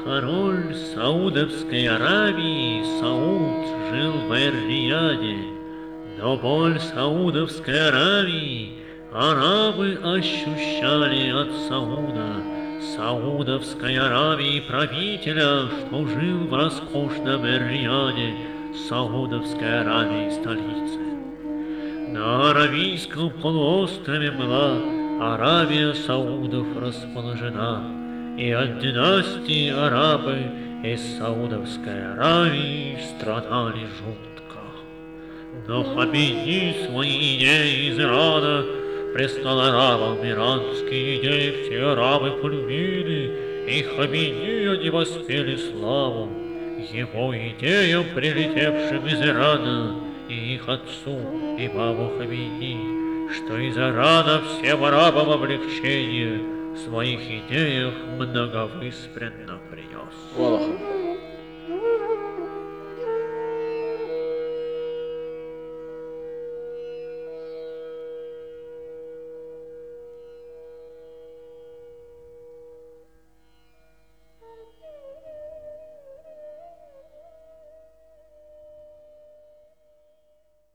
Король Саудовской Аравии Сауд жил в Эр-Рияде, но боль Саудовской Аравии арабы ощущали от Сауда, Саудовской Аравии правителя, что жил в роскошном Эр-Рияде, Саудовской Аравии столице. На Аравийском полуострове была Аравия Саудов расположена, и от династии арабы из Саудовской Аравии страдали жутко. Но Хамиди свои идеи из Ирана прислал арабам иранские идеи, все арабы полюбили, и Хамиди они воспели славу его идеям, прилетевшим из Ирана, и их отцу, имаму Хамиди, что из Ирана всем арабам облегчение в своих идеях многовыспренно принес.